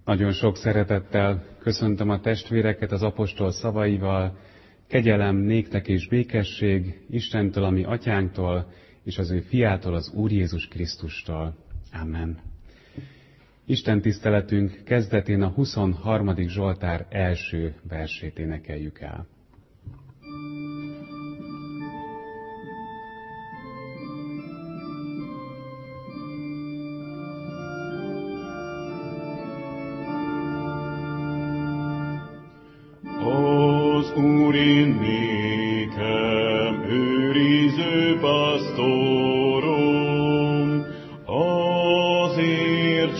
Nagyon sok szeretettel köszöntöm a testvéreket az apostol szavaival. Kegyelem néktek és békesség Istentől, a mi atyánktól, és az ő fiától, az Úr Jézus Krisztustól. Amen. Isten tiszteletünk kezdetén a 23. Zsoltár első versét énekeljük el. Úr én nékem őriző pásztorom, azért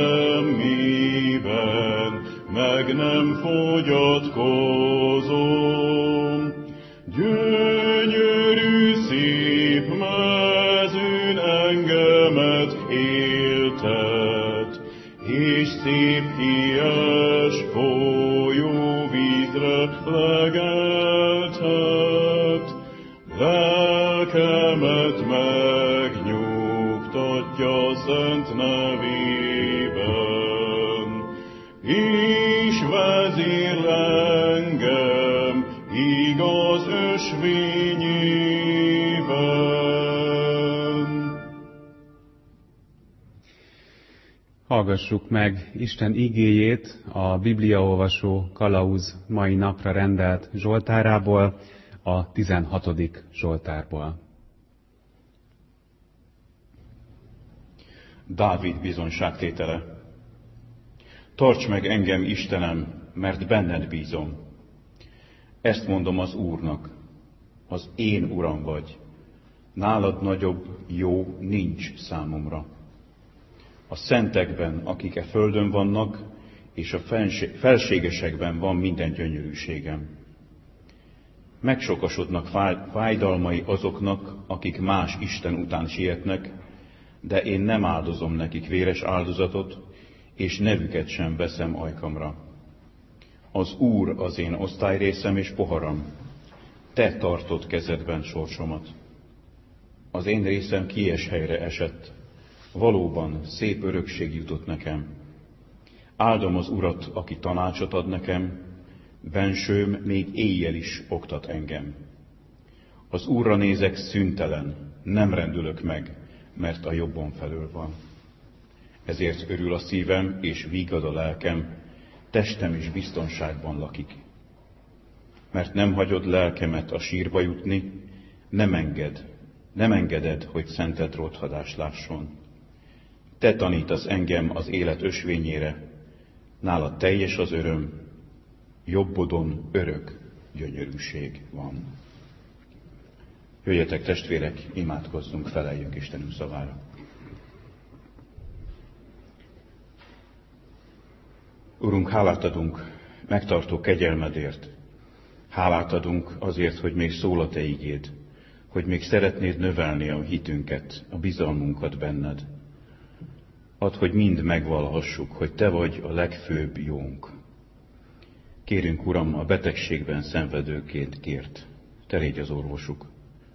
semmiben meg nem fogyatkozom. Gyönyörű szép mezőn engemet éltet, és szép hies folyó vízre legeltet. Lelkemet megnyugtatja szent nevében, és vezérl engem igaz ösvényében. Hallgassuk meg Isten igéjét a bibliaolvasó kalauz mai napra rendelt zsoltárából, a 16. zsoltárból. Dávid bizonságtétele. Tarts meg engem, Istenem, mert benned bízom. Ezt mondom az Úrnak, az én Uram vagy. Nálad nagyobb jó nincs számomra. A szentekben, akik e földön vannak, és a felségesekben van minden gyönyörűségem. Megsokasodnak fájdalmai azoknak, akik más Isten után sietnek, de én nem áldozom nekik véres áldozatot, és nevüket sem veszem ajkamra. Az Úr az én osztályrészem és poharam, te tartod kezedben sorsomat. Az én részem kies helyre esett, valóban szép örökség jutott nekem. Áldom az Urat, aki tanácsot ad nekem, bensőm még éjjel is oktat engem. Az Úrra nézek szüntelen, nem rendülök meg, mert a jobbon felől van. Ezért örül a szívem, és vigad a lelkem, testem is biztonságban lakik. Mert nem hagyod lelkemet a sírba jutni, nem engeded, hogy szented rothadást lásson. Te tanítasz engem az élet ösvényére, nálad teljes az öröm, jobbodon örök gyönyörűség van. Jöjjetek, testvérek, imádkozzunk, feleljünk Istenünk szavára. Urunk, hálát adunk megtartó kegyelmedért. Hálát adunk azért, hogy még szól a te igéd, hogy még szeretnéd növelni a hitünket, a bizalmunkat benned. Add, hogy mind megvalhassuk, hogy te vagy a legfőbb jónk. Kérünk, Uram, a betegségben szenvedőként kért, te légy az orvosuk.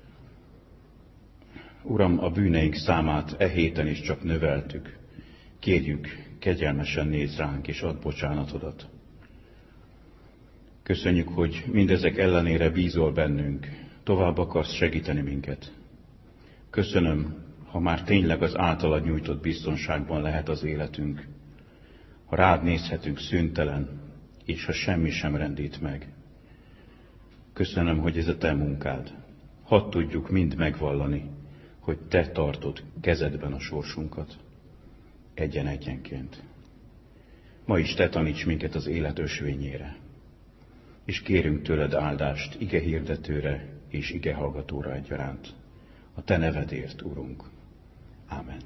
Uram, a bűneink számát e héten is csak növeltük. Kérjük, kegyelmesen nézz ránk, és add bocsánatodat. Köszönjük, hogy mindezek ellenére bízol bennünk, tovább akarsz segíteni minket. Köszönöm, ha már tényleg az általad nyújtott biztonságban lehet az életünk, ha rád nézhetünk szüntelen, és ha semmi sem rendít meg. Köszönöm, hogy ez a te munkád. Hadd tudjuk mind megvallani, hogy te tartod kezedben a sorsunkat, egyen-egyenként. Ma is te taníts minket az élet ösvényére, és kérünk tőled áldást ige hirdetőre és ige hallgatóra egyaránt. A te nevedért, Urunk. Ámen.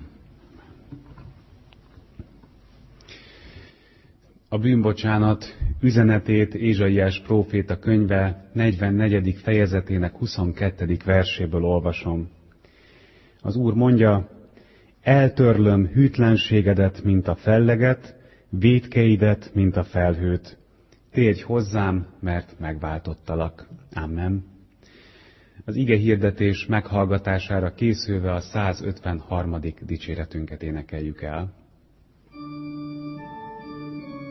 A bűnbocsánat üzenetét Ézsaiás próféta könyve 44. fejezetének 22. verséből olvasom. Az Úr mondja, eltörlöm hűtlenségedet, mint a felleget, vétkeidet, mint a felhőt. Térj hozzám, mert megváltottalak. Amen. Az ige hirdetés meghallgatására készülve a 153. dicséretünket énekeljük el.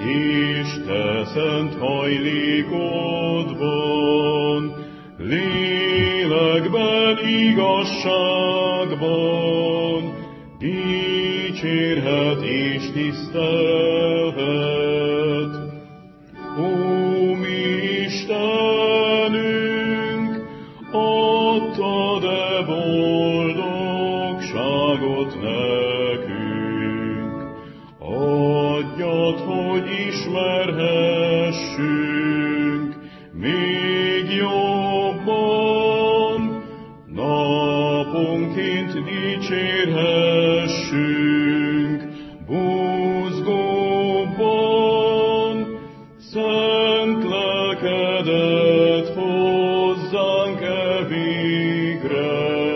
és te szent hajlékodban, lélekben, igazságban, dicsérhet és tisztelhet. Ó, mi Istenünk, adtad-e boldogságot nekünk, adjad, hogy ismerhessünk még jobban, naponként dicsérhessünk buzgóban, szent lelkedet hozzánk-e végre,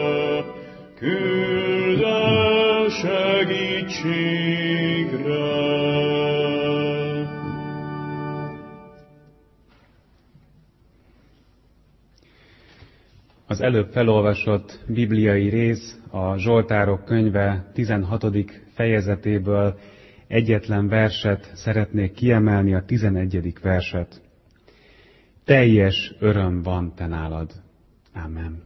küld el segítségre. Az előbb felolvasott bibliai rész a Zsoltárok könyve 16. fejezetéből egyetlen verset szeretnék kiemelni, a 11. verset. Teljes öröm van te nálad. Ámen.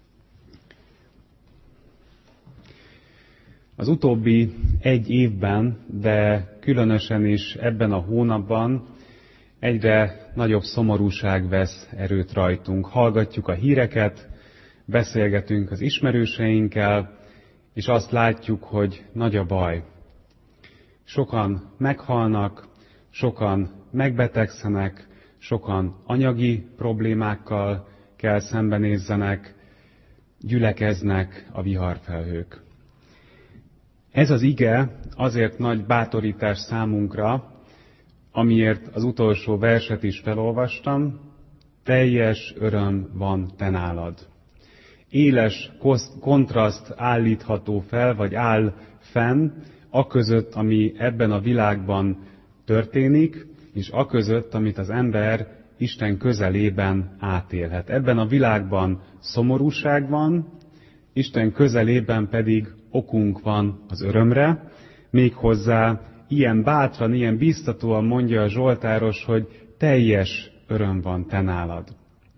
Az utóbbi egy évben, de különösen is ebben a hónapban egyre nagyobb szomorúság vesz erőt rajtunk. Hallgatjuk a híreket, beszélgetünk az ismerőseinkkel, és azt látjuk, hogy nagy a baj. Sokan meghalnak, sokan megbetegszenek, sokan anyagi problémákkal kell szembenézzenek, gyülekeznek a viharfelhők. Ez az ige azért nagy bátorítás számunkra, amiért az utolsó verset is felolvastam, teljes öröm van te nálad. Éles kontraszt állítható fel, vagy áll fenn, aközött, ami ebben a világban történik, és aközött, amit az ember Isten közelében átélhet. Ebben a világban szomorúság van, Isten közelében pedig okunk van az örömre, méghozzá ilyen bátran, ilyen biztatóan mondja a zsoltáros, hogy teljes öröm van te nálad.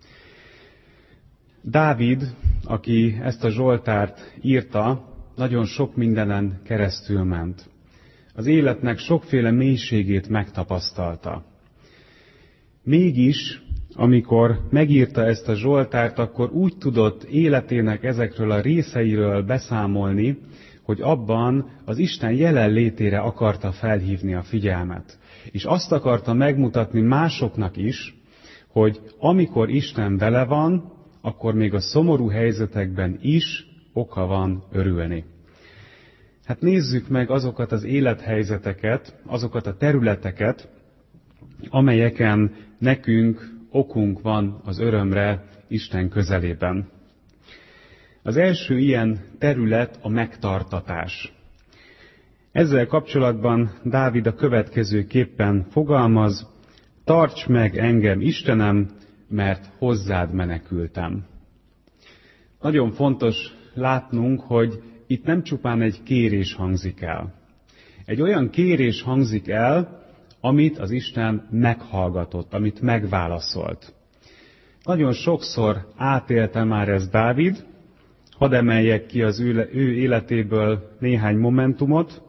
Dávid, aki ezt a zsoltárt írta, nagyon sok mindenen keresztül ment. Az életnek sokféle mélységét megtapasztalta. Mégis, amikor megírta ezt a zsoltárt, akkor úgy tudott életének ezekről a részeiről beszámolni, hogy abban az Isten jelenlétére akarta felhívni a figyelmet. És azt akarta megmutatni másoknak is, hogy amikor Isten vele van, akkor még a szomorú helyzetekben is oka van örülni. Hát nézzük meg azokat az élethelyzeteket, azokat a területeket, amelyeken nekünk okunk van az örömre Isten közelében. Az első ilyen terület a megtartatás. Ezzel kapcsolatban Dávid a következőképpen fogalmaz: tarts meg engem, Istenem, mert hozzád menekültem. Nagyon fontos látnunk, hogy itt nem csupán egy kérés hangzik el. Egy olyan kérés hangzik el, amit az Isten meghallgatott, amit megválaszolt. Nagyon sokszor átélte már ezt Dávid, hadd emeljek ki az ő életéből néhány momentumot.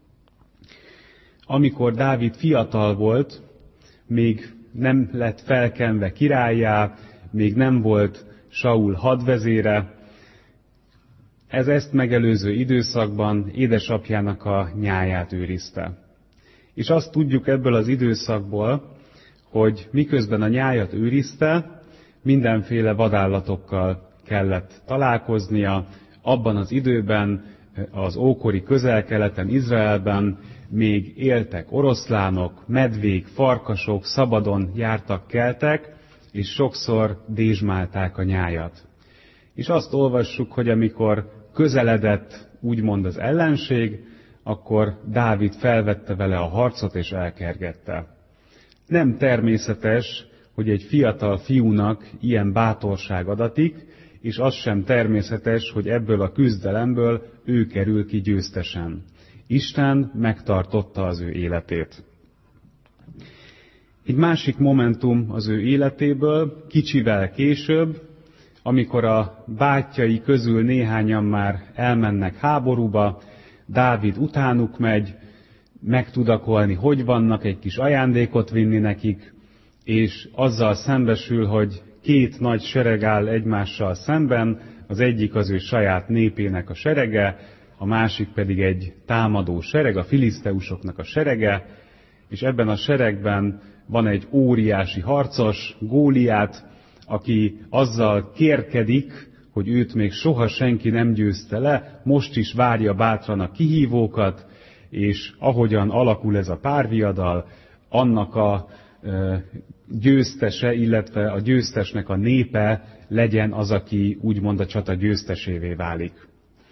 Amikor Dávid fiatal volt, még nem lett felkenve királlyá, még nem volt Saul hadvezére, ezt megelőző időszakban édesapjának a nyáját őrizte. És azt tudjuk ebből az időszakból, hogy miközben a nyájat őrizte, mindenféle vadállatokkal kellett találkoznia. Abban az időben, az ókori Közel-Keleten, Izraelben még éltek oroszlánok, medvék, farkasok, szabadon jártak keltek, és sokszor dézsmálták a nyájat. És azt olvassuk, hogy amikor közeledett úgymond az ellenség, akkor Dávid felvette vele a harcot és elkergette. Nem természetes, hogy egy fiatal fiúnak ilyen bátorság adatik, és az sem természetes, hogy ebből a küzdelemből ő kerül ki győztesen. Isten megtartotta az ő életét. Egy másik momentum az ő életéből, kicsivel később, amikor a bátyjai közül néhányan már elmennek háborúba, Dávid utánuk megy, megtudakolni, hogy vannak, egy kis ajándékot vinni nekik, és azzal szembesül, hogy két nagy sereg áll egymással szemben, az egyik az ő saját népének a serege, a másik pedig egy támadó sereg, a filiszteusoknak a serege, és ebben a seregben van egy óriási harcos, Góliát, aki azzal kérkedik, hogy őt még soha senki nem győzte le, most is várja bátran a kihívókat, és ahogyan alakul ez a párviadal, annak a győztese, illetve a győztesnek a népe legyen az, aki úgymond a csata győztesévé válik.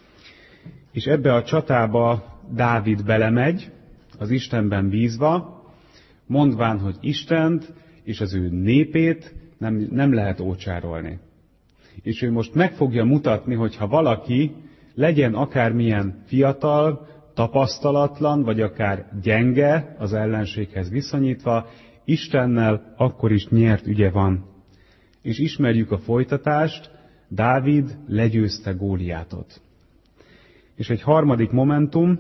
És ebbe a csatába Dávid belemegy, az Istenben bízva, mondván, hogy Istent és az ő népét nem lehet ócsárolni. És ő most meg fogja mutatni, hogy ha valaki legyen akármilyen fiatal, tapasztalatlan, vagy akár gyenge az ellenséghez viszonyítva, Istennel akkor is nyert ügye van. És ismerjük a folytatást, Dávid legyőzte Góliátot. És egy harmadik momentum,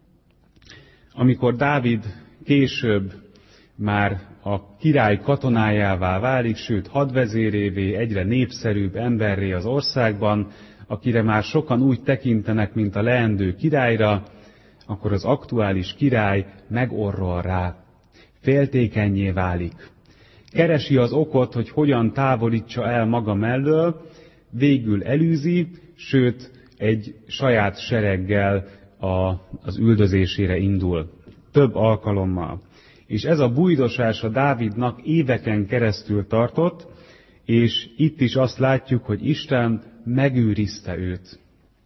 amikor Dávid később már a király katonájává válik, sőt hadvezérévé, egyre népszerűbb emberré az országban, akire már sokan úgy tekintenek, mint a leendő királyra, akkor az aktuális király megorrol rá, féltékennyé válik. Keresi az okot, hogy hogyan távolítsa el maga mellől, végül elűzi, sőt egy saját sereggel az üldözésére indul. Több alkalommal. És ez a bujdosás a Dávidnak éveken keresztül tartott, és itt is azt látjuk, hogy Isten megőrizte őt.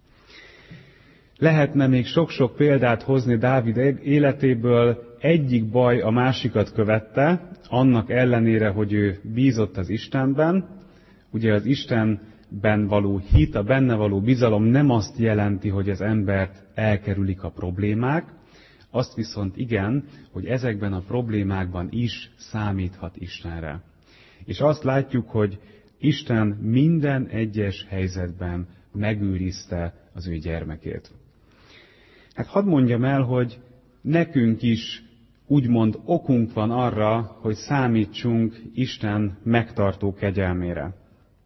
Lehetne még sok-sok példát hozni Dávid életéből, egyik baj a másikat követte, annak ellenére, hogy ő bízott az Istenben. Ugye az Istenben való hit, a benne való bizalom nem azt jelenti, hogy az embert elkerülik a problémák, azt viszont igen, hogy ezekben a problémákban is számíthat Istenre. És azt látjuk, hogy Isten minden egyes helyzetben megőrizte az ő gyermekét. Hát hadd mondjam el, hogy nekünk is úgymond okunk van arra, hogy számítsunk Isten megtartó kegyelmére.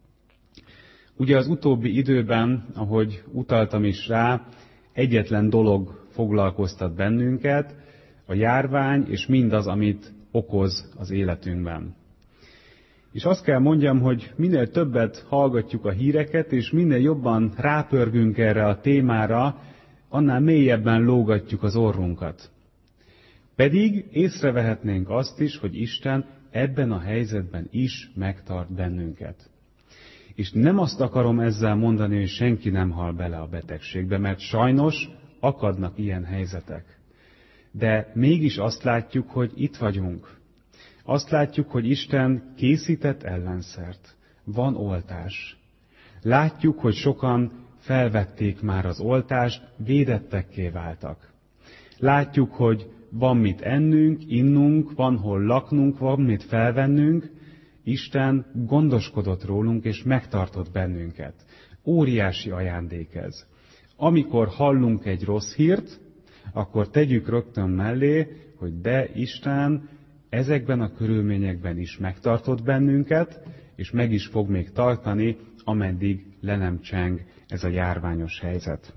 Ugye az utóbbi időben, ahogy utaltam is rá, egyetlen dolog foglalkoztat bennünket, a járvány és mindaz, amit okoz az életünkben. És azt kell mondjam, hogy minél többet hallgatjuk a híreket, és minél jobban rápörgünk erre a témára, annál mélyebben lógatjuk az orrunkat. Pedig észrevehetnénk azt is, hogy Isten ebben a helyzetben is megtart bennünket. És nem azt akarom ezzel mondani, hogy senki nem hal bele a betegségbe, mert sajnos akadnak ilyen helyzetek. De mégis azt látjuk, hogy itt vagyunk. Azt látjuk, hogy Isten készített ellenszert. Van oltás. Látjuk, hogy sokan felvették már az oltást, védettekké váltak. Látjuk, hogy van mit ennünk, innunk, van hol laknunk, van mit felvennünk. Isten gondoskodott rólunk, és megtartott bennünket. Óriási ajándék ez. Amikor hallunk egy rossz hírt, akkor tegyük rögtön mellé, hogy de Isten ezekben a körülményekben is megtartott bennünket, és meg is fog még tartani, ameddig le nem cseng ez a járványos helyzet.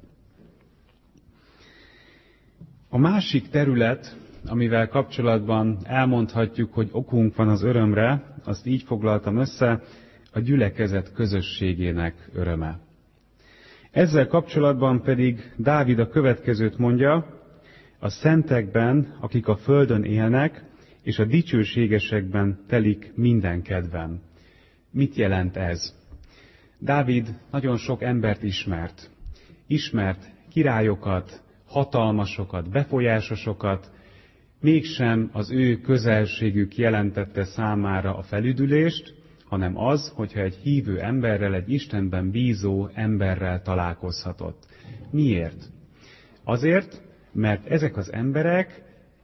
A másik terület, amivel kapcsolatban elmondhatjuk, hogy okunk van az örömre, azt így foglaltam össze, a gyülekezet közösségének öröme. Ezzel kapcsolatban pedig Dávid a következőt mondja, a szentekben, akik a földön élnek, és a dicsőségesekben telik minden kedvem. Mit jelent ez? Dávid nagyon sok embert ismert. Ismert királyokat, hatalmasokat, befolyásosokat, mégsem az ő közelségük jelentette számára a felüdülést, hanem az, hogyha egy hívő emberrel, egy Istenben bízó emberrel találkozhatott. Miért? Azért, mert ezek az emberek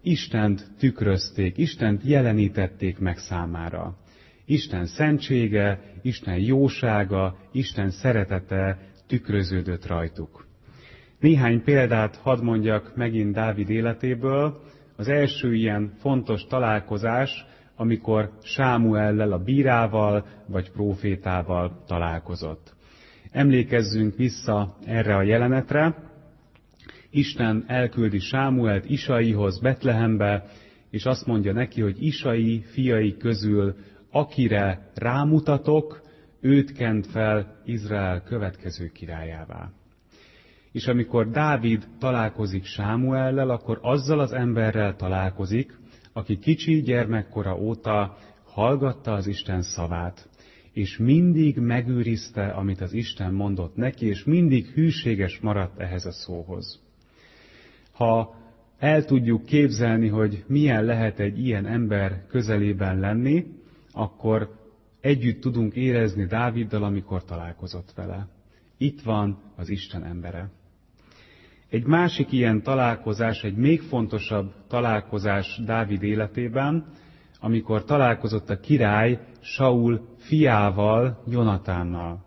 Istent tükrözték, Istent jelenítették meg számára. Isten szentsége, Isten jósága, Isten szeretete tükröződött rajtuk. Néhány példát hadd mondjak megint Dávid életéből. Az első ilyen fontos találkozás, amikor Sámuellel, a bírával vagy prófétával találkozott. Emlékezzünk vissza erre a jelenetre. Isten elküldi Sámuelt Isaihoz Betlehembe, és azt mondja neki, hogy Isai fiai közül, akire rámutatok, őt kent fel Izrael következő királyává. És amikor Dávid találkozik Sámuellel, akkor azzal az emberrel találkozik, aki kicsi gyermekkora óta hallgatta az Isten szavát, és mindig megőrizte, amit az Isten mondott neki, és mindig hűséges maradt ehhez a szóhoz. Ha el tudjuk képzelni, hogy milyen lehet egy ilyen ember közelében lenni, akkor együtt tudunk érezni Dáviddal, amikor találkozott vele. Itt van az Isten embere. Egy másik ilyen találkozás, egy még fontosabb találkozás Dávid életében, amikor találkozott a király Saul fiával, Jonatánnal.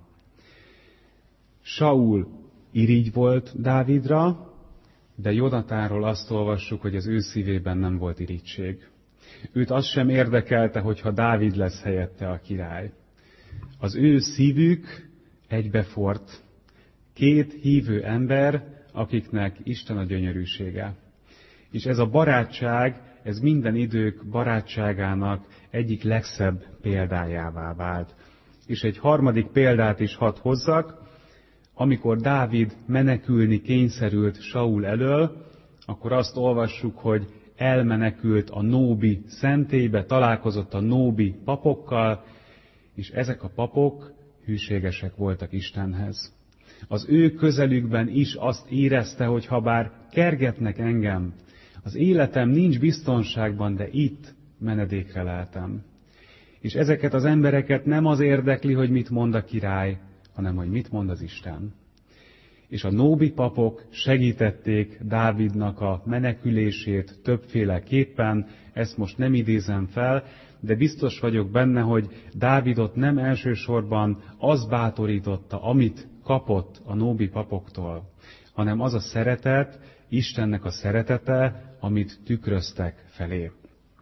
Saul irigy volt Dávidra, de Jonatánról azt olvassuk, hogy az ő szívében nem volt irigység. Őt az sem érdekelte, hogyha Dávid lesz helyette a király. Az ő szívük egybefort. Két hívő ember, akiknek Isten a gyönyörűsége. És ez a barátság, ez minden idők barátságának egyik legszebb példájává vált. És egy harmadik példát is hadd hozzak, amikor Dávid menekülni kényszerült Saul elől, akkor azt olvassuk, hogy elmenekült a Nóbi szentélybe, találkozott a Nóbi papokkal, és ezek a papok hűségesek voltak Istenhez. Az ő közelükben is azt érezte, hogy ha bár kergetnek engem, az életem nincs biztonságban, de itt menedékre leltem. És ezeket az embereket nem az érdekli, hogy mit mond a király, hanem hogy mit mond az Isten. És a nóbi papok segítették Dávidnak a menekülését többféleképpen, ezt most nem idézem fel, de biztos vagyok benne, hogy Dávidot nem elsősorban az bátorította, amit kapott a nóbi papoktól, hanem az a szeretet, Istennek a szeretete, amit tükröztek felé.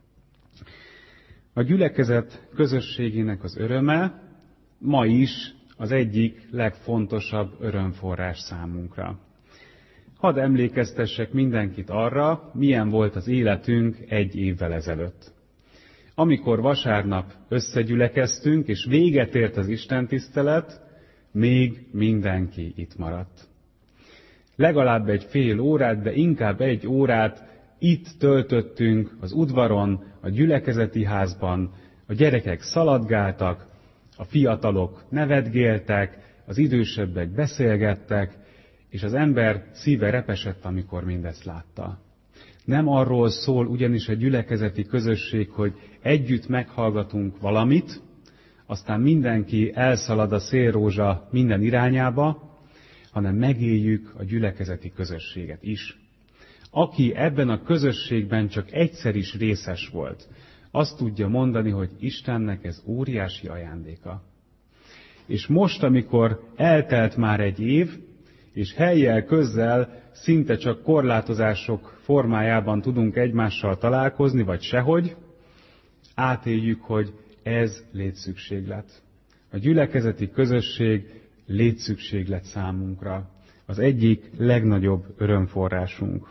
A gyülekezet közösségének az öröme ma is az egyik legfontosabb örömforrás számunkra. Hadd emlékeztessek mindenkit arra, milyen volt az életünk egy évvel ezelőtt. Amikor vasárnap összegyülekeztünk, és véget ért az istentisztelet, még mindenki itt maradt. Legalább egy fél órát, de inkább egy órát itt töltöttünk az udvaron, a gyülekezeti házban, a gyerekek szaladgáltak, a fiatalok nevetgéltek, az idősebbek beszélgettek, és az ember szíve repesett, amikor mindezt látta. Nem arról szól ugyanis a gyülekezeti közösség, hogy együtt meghallgatunk valamit, aztán mindenki elszalad a szélrózsa minden irányába, hanem megéljük a gyülekezeti közösséget is. Aki ebben a közösségben csak egyszer is részes volt, azt tudja mondani, hogy Istennek ez óriási ajándéka. És most, amikor eltelt már egy év, és hellyel közzel szinte csak korlátozások formájában tudunk egymással találkozni, vagy sehogy, átéljük, hogy ez létszükséglet. A gyülekezeti közösség létszükséglet számunkra. Az egyik legnagyobb örömforrásunk.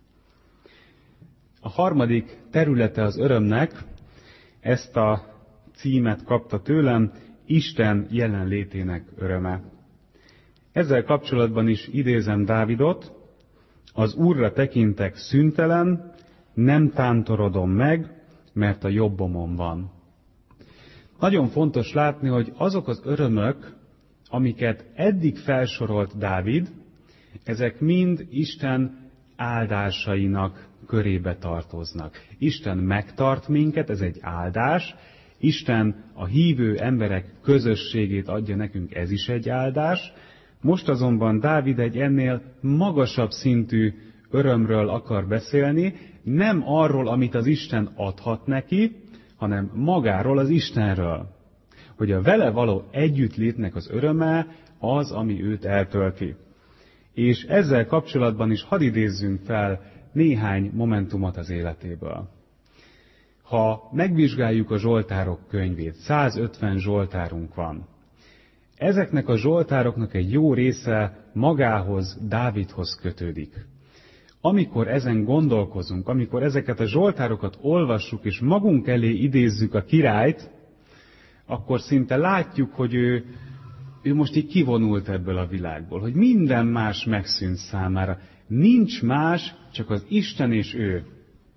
A harmadik területe az örömnek, ezt a címet kapta tőlem, Isten jelenlétének öröme. Ezzel kapcsolatban is idézem Dávidot, az Úrra tekintek szüntelen, nem tántorodom meg, mert a jobbomon van. Nagyon fontos látni, hogy azok az örömök, amiket eddig felsorolt Dávid, ezek mind Isten áldásainak körébe tartoznak. Isten megtart minket, ez egy áldás. Isten a hívő emberek közösségét adja nekünk, ez is egy áldás. Most azonban Dávid egy ennél magasabb szintű örömről akar beszélni, Nem arról, amit az Isten adhat neki, hanem magáról, az Istenről. Hogy a vele való együttlétnek az öröme az, ami őt eltölti. És ezzel kapcsolatban is hadd idézzünk fel néhány momentumot az életéből. Ha megvizsgáljuk a Zsoltárok könyvét, 150 zsoltárunk van. Ezeknek a zsoltároknak egy jó része magához, Dávidhoz kötődik. Amikor ezen gondolkozunk, amikor ezeket a zsoltárokat olvassuk, és magunk elé idézzük a királyt, akkor szinte látjuk, hogy ő most így kivonult ebből a világból, hogy minden más megszűnt számára. Nincs más, csak az Isten és ő.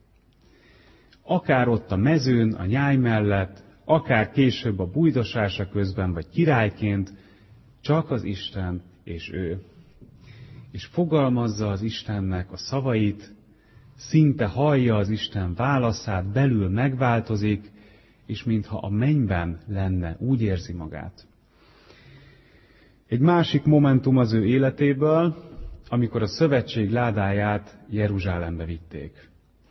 Akár ott a mezőn, a nyáj mellett, akár később a bújdosása közben, vagy királyként, csak az Isten és ő. És fogalmazza az Istennek a szavait, szinte hallja az Isten válaszát, belül megváltozik, és mintha a mennyben lenne, úgy érzi magát. Egy másik momentum az ő életéből, amikor a szövetség ládáját Jeruzsálembe vitték.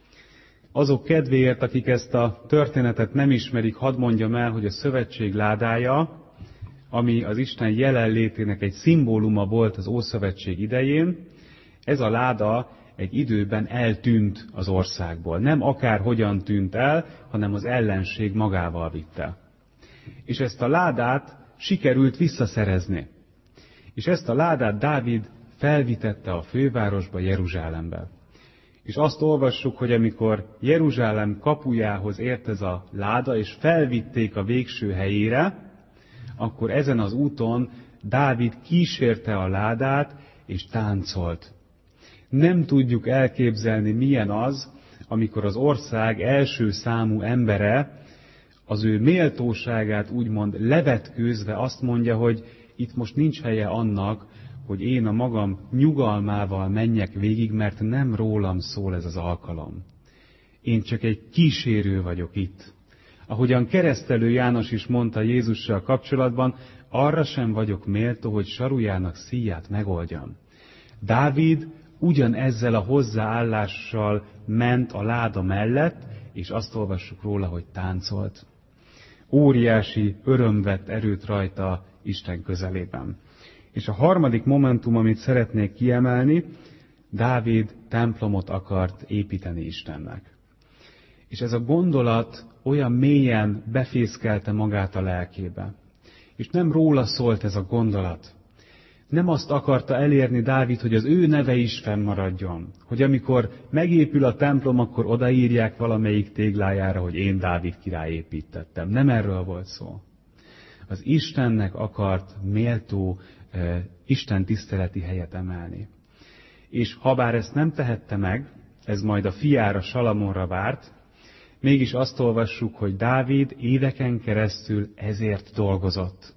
Azok kedvéért, akik ezt a történetet nem ismerik, hadd mondjam el, hogy a szövetség ládája, ami az Isten jelenlétének egy szimbóluma volt az Ószövetség idején, ez a láda egy időben eltűnt az országból. Nem akárhogyan tűnt el, hanem az ellenség magával vitte. És ezt a ládát sikerült visszaszerezni. És ezt a ládát Dávid felvitette a fővárosba, Jeruzsálembe. És azt olvassuk, hogy amikor Jeruzsálem kapujához ért ez a láda, és felvitték a végső helyére, akkor ezen az úton Dávid kísérte a ládát, és táncolt. Nem tudjuk elképzelni, milyen az, amikor az ország első számú embere az ő méltóságát úgymond levetkőzve azt mondja, hogy itt most nincs helye annak, hogy én a magam nyugalmával menjek végig, mert nem rólam szól ez az alkalom. Én csak egy kísérő vagyok itt. Ahogyan Keresztelő János is mondta Jézussal kapcsolatban, arra sem vagyok méltó, hogy sarujának szíját megoldjam. Dávid ugyanezzel a hozzáállással ment a láda mellett, és azt olvassuk róla, hogy táncolt. Óriási öröm vett erőt rajta Isten közelében. És a harmadik momentum, amit szeretnék kiemelni, Dávid templomot akart építeni Istennek. És ez a gondolat olyan mélyen befészkelte magát a lelkébe. És nem róla szólt ez a gondolat. Nem azt akarta elérni Dávid, hogy az ő neve is fennmaradjon. Hogy amikor megépül a templom, akkor odaírják valamelyik téglájára, hogy én Dávid király építettem. Nem erről volt szó. Az Istennek akart méltó Isten tiszteleti helyet emelni. És habár ezt nem tehette meg, ez majd a fiára, Salamonra várt, mégis azt olvassuk, hogy Dávid éveken keresztül ezért dolgozott.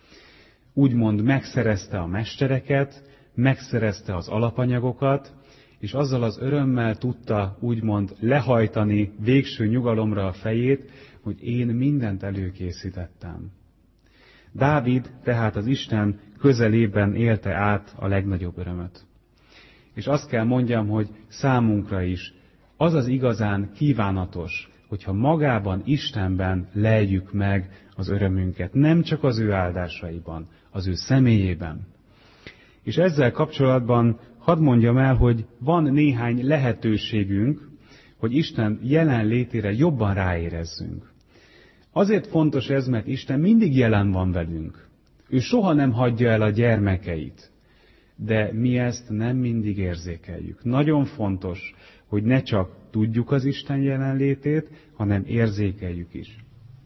Úgymond megszerezte a mestereket, megszerezte az alapanyagokat, és azzal az örömmel tudta úgymond lehajtani végső nyugalomra a fejét, hogy én mindent előkészítettem. Dávid tehát az Isten közelében élte át a legnagyobb örömöt. És azt kell mondjam, hogy számunkra is az az igazán kívánatos, hogyha magában, Istenben leljük meg az örömünket, nem csak az ő áldásaiban, az ő személyében. És ezzel kapcsolatban hadd mondjam el, hogy van néhány lehetőségünk, hogy Isten jelenlétére jobban ráérezzünk. Azért fontos ez, mert Isten mindig jelen van velünk. Ő soha nem hagyja el a gyermekeit, de mi ezt nem mindig érzékeljük. Nagyon fontos, hogy ne csak tudjuk az Isten jelenlétét, hanem érzékeljük is.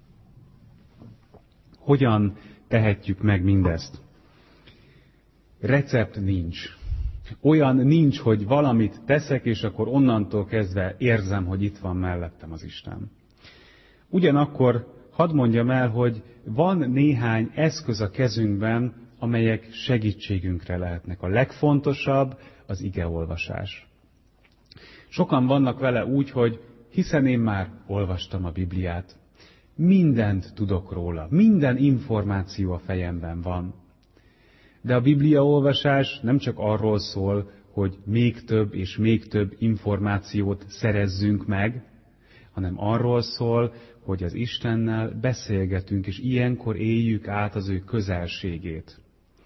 Hogyan tehetjük meg mindezt? Recept nincs. Olyan nincs, hogy valamit teszek, és akkor onnantól kezdve érzem, hogy itt van mellettem az Isten. Ugyanakkor hadd mondjam el, hogy van néhány eszköz a kezünkben, amelyek segítségünkre lehetnek. A legfontosabb az igeolvasás. Sokan vannak vele úgy, hogy hiszen én már olvastam a Bibliát. Mindent tudok róla, minden információ a fejemben van. De a bibliaolvasás nem csak arról szól, hogy még több és még több információt szerezzünk meg, hanem arról szól, hogy az Istennel beszélgetünk, és ilyenkor éljük át az ő közelségét.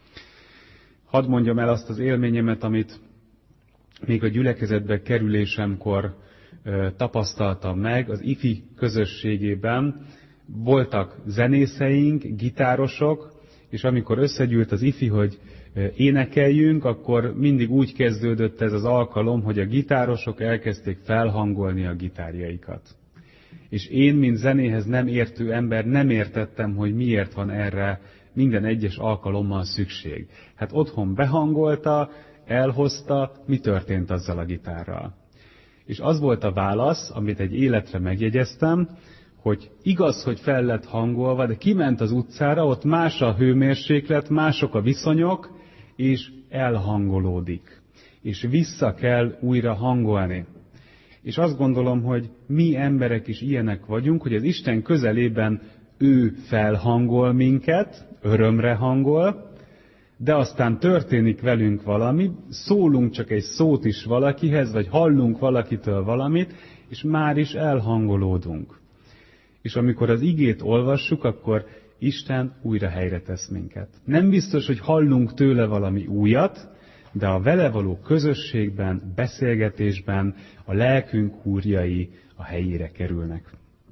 Hadd mondjam el azt az élményemet, amit még a gyülekezetbe kerülésemkor tapasztaltam meg. Az ifi közösségében voltak zenészeink, gitárosok, és amikor összegyűlt az ifi, hogy énekeljünk, akkor mindig úgy kezdődött ez az alkalom, hogy a gitárosok elkezdték felhangolni a gitárjaikat. És én, mint zenéhez nem értő ember, nem értettem, hogy miért van erre minden egyes alkalommal szükség. Hát otthon behangolta, elhozta, mi történt azzal a gitárral. És az volt a válasz, amit egy életre megjegyeztem, hogy igaz, hogy fel lett hangolva, de kiment az utcára, ott más a hőmérséklet, mások a viszonyok, és elhangolódik. És vissza kell újra hangolni. És azt gondolom, hogy mi emberek is ilyenek vagyunk, hogy az Isten közelében ő felhangol minket, örömre hangol, de aztán történik velünk valami, szólunk csak egy szót is valakihez, vagy hallunk valakitől valamit, és már is elhangolódunk. És amikor az igét olvassuk, akkor Isten újra helyre tesz minket. Nem biztos, hogy hallunk tőle valami újat, de a vele való közösségben, beszélgetésben a lelkünk húrjai a helyére kerülnek.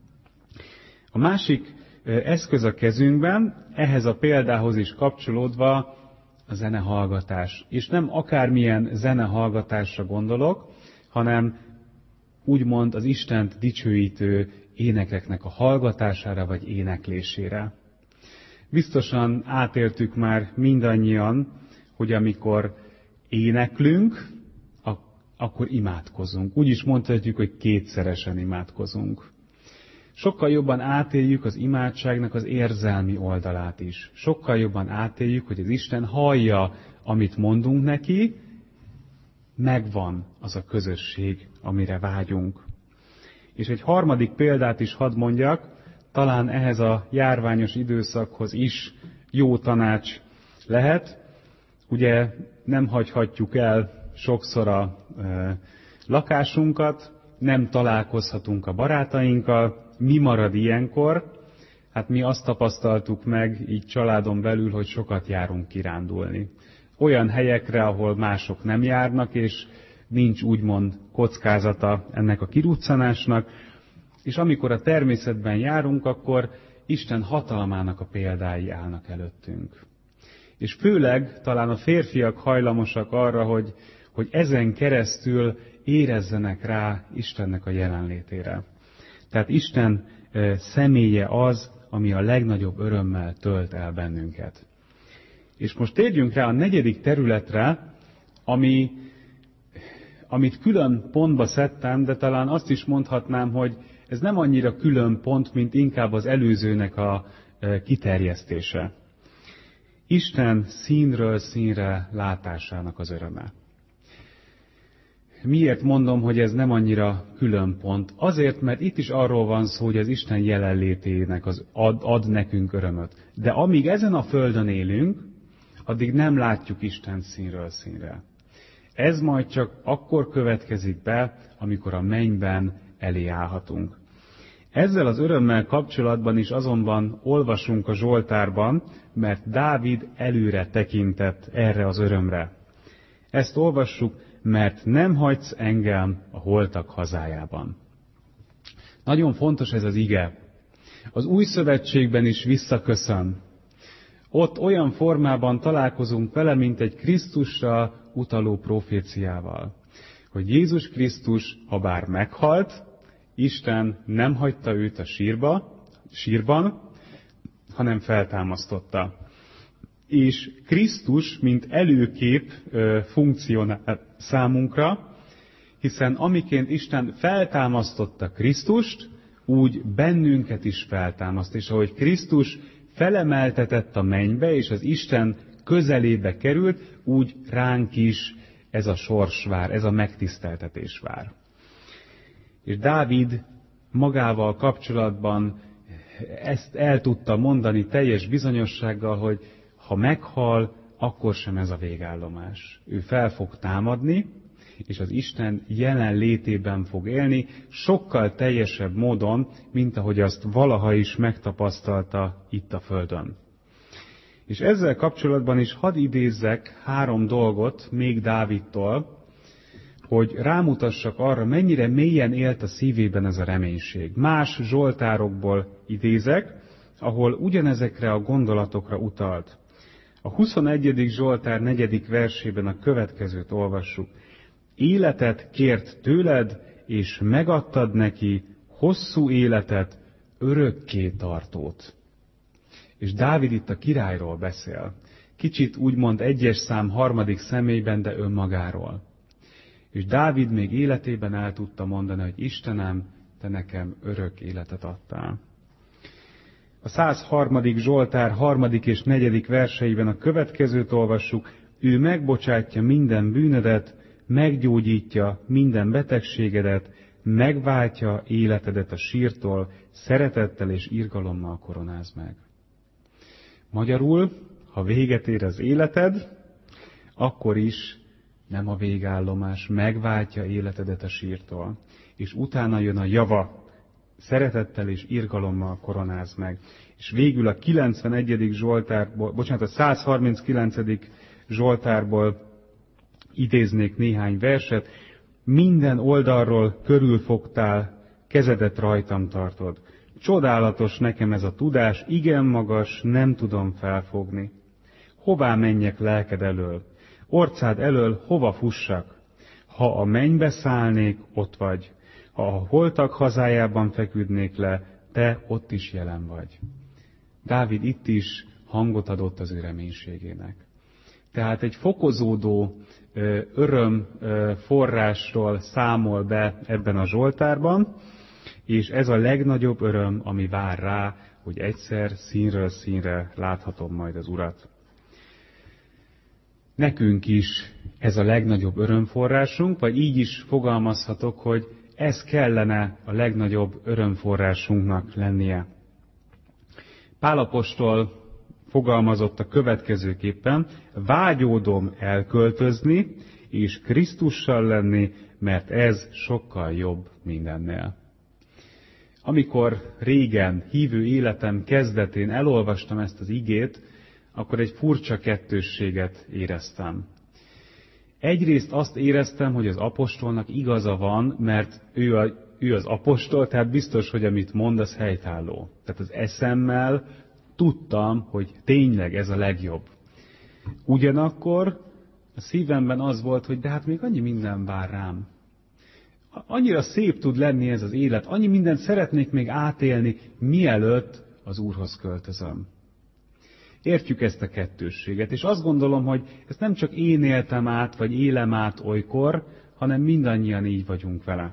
A másik eszköz a kezünkben, ehhez a példához is kapcsolódva a zenehallgatás. És nem akármilyen zenehallgatásra gondolok, hanem úgymond az Istent dicsőítő énekeknek a hallgatására vagy éneklésére. Biztosan átéltük már mindannyian, hogy amikor éneklünk, akkor imádkozunk. Úgy is mondhatjuk, hogy kétszeresen imádkozunk. Sokkal jobban átéljük az imádságnak az érzelmi oldalát is. Sokkal jobban átéljük, hogy az Isten hallja, amit mondunk neki, megvan az a közösség, amire vágyunk. És egy harmadik példát is hadd mondjak, talán ehhez a járványos időszakhoz is jó tanács lehet. Ugye nem hagyhatjuk el sokszor a lakásunkat, nem találkozhatunk a barátainkkal. Mi marad ilyenkor? Hát mi azt tapasztaltuk meg így családon belül, hogy sokat járunk kirándulni. Olyan helyekre, ahol mások nem járnak, és nincs úgymond kockázata ennek a kiruccanásnak, és amikor a természetben járunk, akkor Isten hatalmának a példái állnak előttünk. És főleg talán a férfiak hajlamosak arra, hogy ezen keresztül érezzenek rá Istennek a jelenlétére. Tehát Isten személye az, ami a legnagyobb örömmel tölt el bennünket. És most térjünk rá a negyedik területre, amit külön pontba szedtem, de talán azt is mondhatnám, hogy ez nem annyira külön pont, mint inkább az előzőnek a kiterjesztése. Isten színről színre látásának az öröme. Miért mondom, hogy ez nem annyira külön pont? Azért, mert itt is arról van szó, hogy az Isten jelenlétének ad nekünk örömöt. De amíg ezen a földön élünk, addig nem látjuk Isten színről színre. Ez majd csak akkor következik be, amikor a mennyben elé állhatunk. Ezzel az örömmel kapcsolatban is azonban olvasunk a Zsoltárban, mert Dávid előre tekintett erre az örömre. Ezt olvassuk, mert nem hagysz engem a holtak hazájában. Nagyon fontos ez az ige. Az Új Szövetségben is visszaköszön. Ott olyan formában találkozunk vele, mint egy Krisztusra utaló proféciával. Hogy Jézus Krisztus, ha bár meghalt, Isten nem hagyta őt a sírban, hanem feltámasztotta. És Krisztus, mint előkép funkcionál számunkra, hiszen amiként Isten feltámasztotta Krisztust, úgy bennünket is feltámaszt. És ahogy Krisztus felemeltetett a mennybe, és az Isten közelébe került, úgy ránk is ez a sors vár, ez a megtiszteltetés vár. És Dávid magával kapcsolatban ezt el tudta mondani teljes bizonyossággal, hogy ha meghal, akkor sem ez a végállomás. Ő fel fog támadni, és az Isten jelen létében fog élni, sokkal teljesebb módon, mint ahogy azt valaha is megtapasztalta itt a Földön. És ezzel kapcsolatban is hadd idézzek 3 dolgot még Dávidtól, hogy rámutassak arra, mennyire mélyen élt a szívében ez a reménység. Más zsoltárokból idézek, ahol ugyanezekre a gondolatokra utalt. A 21. Zsoltár 4. versében a következőt olvassuk. Életet kért tőled, és megadtad neki hosszú életet, örökké tartót. És Dávid itt a királyról beszél. Kicsit úgymond 1. szám 3. személyben, de önmagáról. És Dávid még életében el tudta mondani, hogy Istenem, te nekem örök életet adtál. A 103. Zsoltár 3. és 4. verseiben a következőt olvassuk. Ő megbocsátja minden bűnödet, meggyógyítja minden betegségedet, megváltja életedet a sírtól, szeretettel és irgalommal koronáz meg. Magyarul, ha véget ér az életed, akkor is nem a végállomás, megváltja életedet a sírtól, és utána jön a java, szeretettel és irgalommal koronáz meg. És végül a 91. Zsoltárból, a 139. Zsoltárból idéznék néhány verset. Minden oldalról körülfogtál, kezedet rajtam tartod. Csodálatos nekem ez a tudás, igen magas, nem tudom felfogni. Hová menjek lelked elől? Orcád elől hova fussak? Ha a mennybe szállnék, ott vagy. Ha a holtak hazájában feküdnék le, te ott is jelen vagy. Dávid itt is hangot adott az ő reménységének. Tehát egy fokozódó öröm forrásról számol be ebben a Zsoltárban, és ez a legnagyobb öröm, ami vár rá, hogy egyszer színről színre láthatom majd az Urat. Nekünk is ez a legnagyobb örömforrásunk, vagy így is fogalmazhatok, hogy ez kellene a legnagyobb örömforrásunknak lennie. Pál apostol fogalmazott a következőképpen: vágyódom elköltözni, és Krisztussal lenni, mert ez sokkal jobb mindennél. Amikor régen, hívő életem kezdetén elolvastam ezt az igét, akkor egy furcsa kettősséget éreztem. Egyrészt azt éreztem, hogy az apostolnak igaza van, mert ő az apostol, tehát biztos, hogy amit mond, az helytálló. Tehát az eszemmel tudtam, hogy tényleg ez a legjobb. Ugyanakkor a szívemben az volt, hogy de hát még annyi minden vár rám. Annyira szép tud lenni ez az élet, annyi mindent szeretnék még átélni, mielőtt az Úrhoz költözöm. Értjük ezt a kettősséget, és azt gondolom, hogy ezt nem csak én éltem át, vagy élem át olykor, hanem mindannyian így vagyunk vele.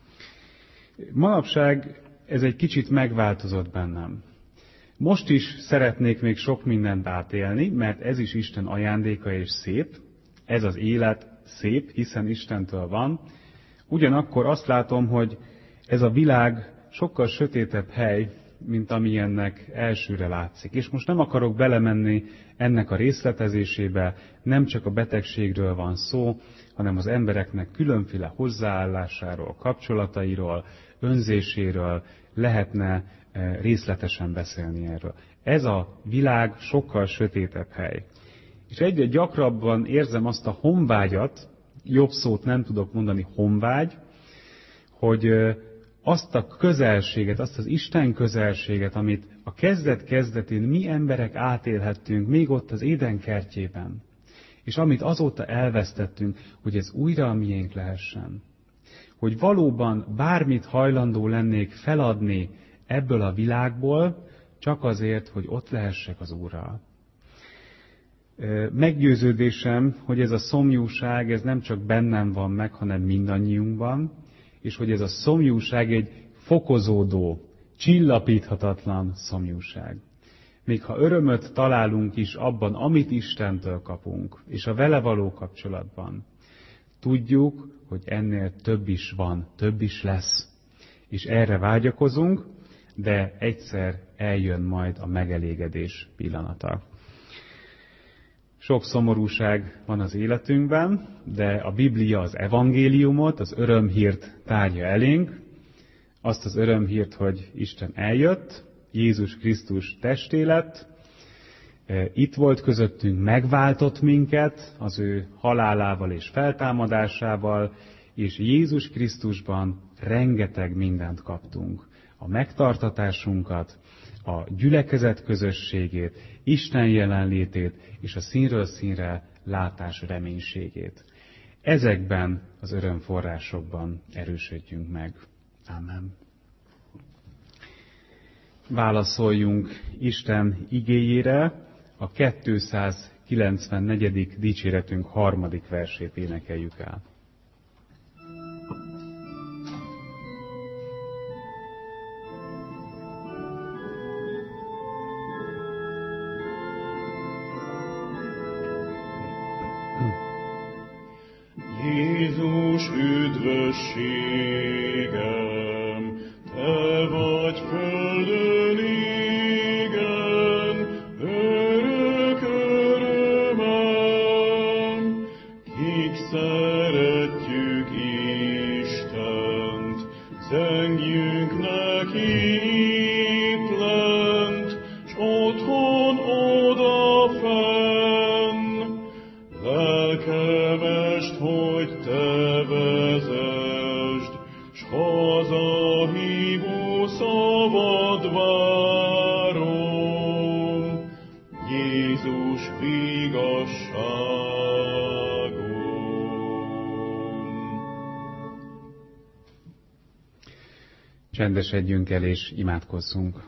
Manapság ez egy kicsit megváltozott bennem. Most is szeretnék még sok mindent átélni, mert ez is Isten ajándéka és szép. Ez az élet szép, hiszen Istentől van. Ugyanakkor azt látom, hogy ez a világ sokkal sötétebb hely, mint amilyennek elsőre látszik. És most nem akarok belemenni ennek a részletezésébe, nem csak a betegségről van szó, hanem az embereknek különféle hozzáállásáról, kapcsolatairól, önzéséről lehetne részletesen beszélni erről. Ez a világ sokkal sötétebb hely. És egyre gyakrabban érzem azt a honvágyat, jobb szót nem tudok mondani, honvágy, hogy azt a közelséget, azt az Isten közelséget, amit a kezdet-kezdetén mi emberek átélhettünk, még ott az Éden kertjében, és amit azóta elvesztettünk, hogy ez újra a miénk lehessen. Hogy valóban bármit hajlandó lennék feladni ebből a világból, csak azért, hogy ott lehessek az Úrral. Meggyőződésem, hogy ez a szomjúság, ez nem csak bennem van meg, hanem mindannyiunkban, és hogy ez a szomjúság egy fokozódó, csillapíthatatlan szomjúság. Még ha örömöt találunk is abban, amit Istentől kapunk, és a vele való kapcsolatban, tudjuk, hogy ennél több is van, több is lesz. És erre vágyakozunk, de egyszer eljön majd a megelégedés pillanata. Sok szomorúság van az életünkben, de a Biblia az evangéliumot, az örömhírt tárja elénk, azt az örömhírt, hogy Isten eljött, Jézus Krisztus testé lett, itt volt közöttünk, megváltott minket az ő halálával és feltámadásával, és Jézus Krisztusban rengeteg mindent kaptunk. A megtartatásunkat, a gyülekezet közösségét, Isten jelenlétét és a színről színre látás reménységét. Ezekben az örömforrásokban erősödjünk meg. Amen. Válaszoljunk Isten igéjére, a 294. dicséretünk 3. versét énekeljük el. Jézus üdvösségem, Te vagy földön égen, örök örömem, kik szeretjük Istent, zengjünk neki itt lent, s otthon odafenn, lelkemest, hogy Te vezesd, s hazahívó szabad várom, Jézus igazságom. Csendesedjünk el és imádkozzunk.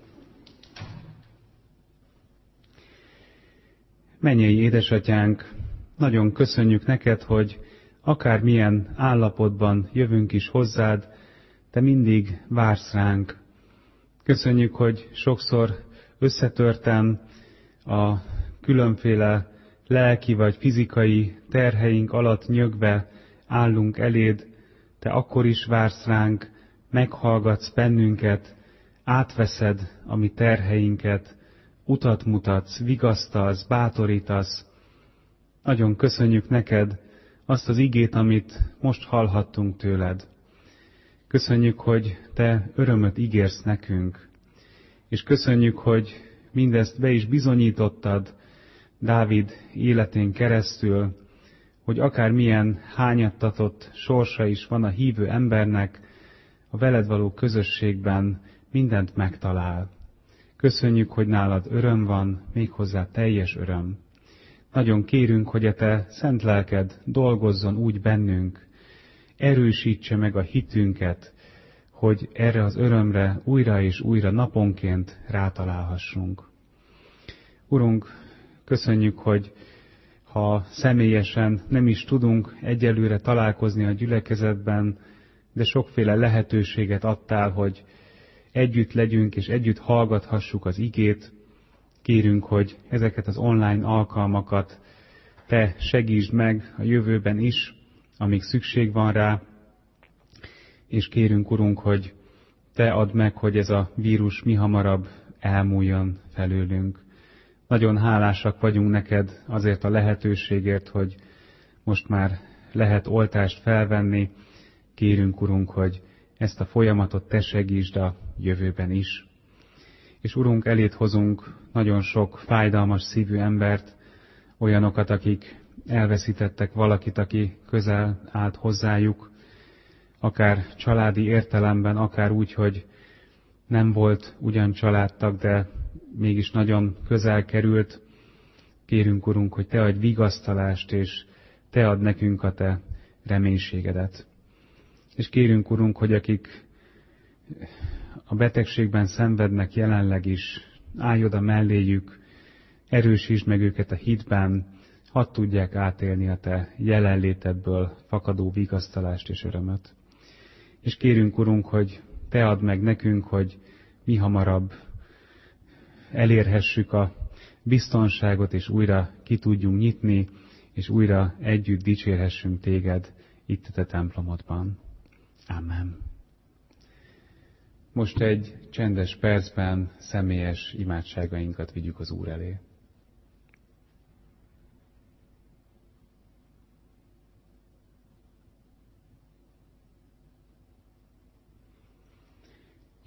Mennyei édesatyánk, nagyon köszönjük neked, hogy akármilyen állapotban jövünk is hozzád, te mindig vársz ránk. Köszönjük, hogy sokszor összetörten a különféle lelki vagy fizikai terheink alatt nyögve állunk eléd, te akkor is vársz ránk, meghallgatsz bennünket, átveszed a mi terheinket, utat mutatsz, vigasztalsz, bátorítasz. Nagyon köszönjük neked azt az igét, amit most hallhattunk tőled. Köszönjük, hogy te örömöt ígérsz nekünk, és köszönjük, hogy mindezt be is bizonyítottad Dávid életén keresztül, hogy akármilyen hányattatott sorsa is van a hívő embernek, a veled való közösségben mindent megtalál. Köszönjük, hogy nálad öröm van, méghozzá teljes öröm. Nagyon kérünk, hogy a te szent lelked dolgozzon úgy bennünk, erősítse meg a hitünket, hogy erre az örömre újra és újra naponként rátalálhassunk. Urunk, köszönjük, hogy ha személyesen nem is tudunk egyelőre találkozni a gyülekezetben, de sokféle lehetőséget adtál, hogy együtt legyünk és együtt hallgathassuk az igét. Kérünk, hogy ezeket az online alkalmakat te segítsd meg a jövőben is, amíg szükség van rá, és kérünk, Urunk, hogy te add meg, hogy ez a vírus mihamarabb elmúljon felőlünk. Nagyon hálásak vagyunk neked azért a lehetőségért, hogy most már lehet oltást felvenni. Kérünk, Urunk, hogy ezt a folyamatot te segítsd a jövőben is. És Urunk, eléd hozunk nagyon sok fájdalmas szívű embert, olyanokat, akik elveszítettek valakit, aki közel állt hozzájuk, akár családi értelemben, akár úgy, hogy nem volt ugyan családtag, de mégis nagyon közel került. Kérünk, Urunk, hogy te adj vigasztalást, és te add nekünk a te reménységedet. És kérünk, Urunk, hogy akik a betegségben szenvednek jelenleg is, állj oda melléjük, erősítsd meg őket a hitben, hadd tudják átélni a te jelenlétedből fakadó vigasztalást és örömöt. És kérünk, Urunk, hogy te add meg nekünk, hogy mi hamarabb elérhessük a biztonságot, és újra ki tudjunk nyitni, és újra együtt dicsérhessünk téged itt a te templomodban. Amen. Most egy csendes percben személyes imádságainkat vigyük az Úr elé.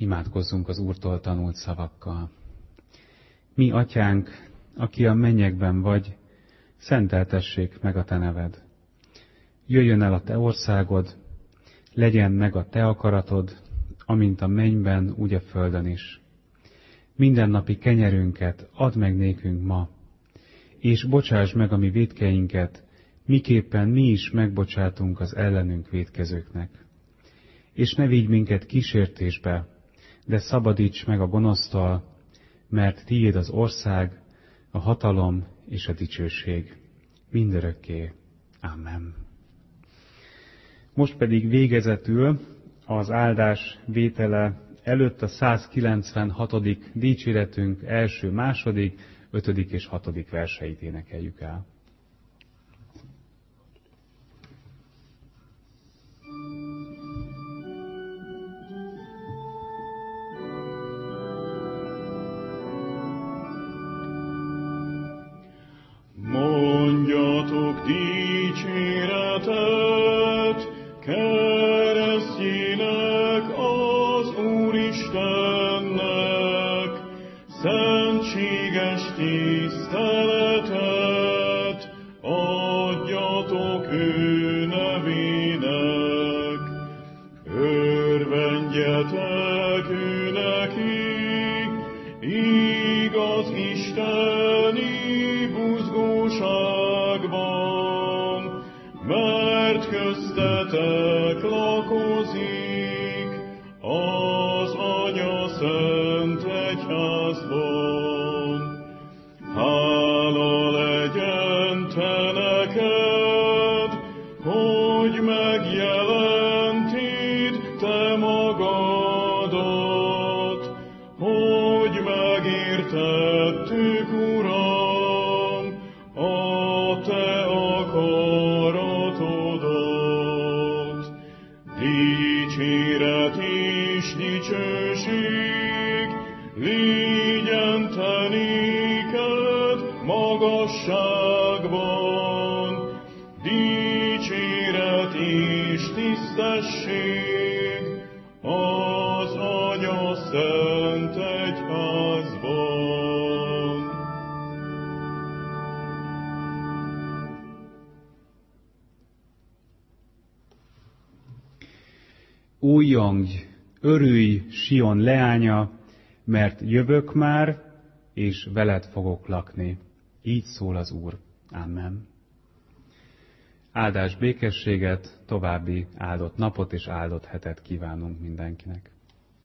Imádkozzunk az Úrtól tanult szavakkal. Mi, Atyánk, aki a mennyekben vagy, szenteltessék meg a Te neved. Jöjjön el a Te országod, legyen meg a Te akaratod, amint a mennyben, úgy a földön is. Mindennapi kenyerünket add meg nékünk ma, és bocsásd meg a mi vétkeinket, miképpen mi is megbocsátunk az ellenünk vétkezőknek. És ne vigy minket kísértésbe, de szabadíts meg a gonosztól, mert tiéd az ország, a hatalom és a dicsőség mindörökké. Amen. Most pedig végezetül az áldás vétele előtt a 196. dicséretünk első, második, 5. és 6. verseit énekeljük el. Mondjatok dicséretet keresztjének az Úristennek, szentséges tiszteletet adjatok ő nevének. Örvendjetek ő neki, igaz isteni buzgóságban, mert köztetek lakozik az Anya szent egyházban. Hála legyen te neked, hogy megjelented te magadat, hogy megértettük, Uram, a te akaratodat. Dicséret és dicsőség légyen te néked magasságban, dicséret és tisztesség az Anya szent egyházban. Újjongj, örülj, Sion leánya, mert jövök már, és veled fogok lakni. Így szól az Úr. Amen. Áldás, békességet, további áldott napot és áldott hetet kívánunk mindenkinek.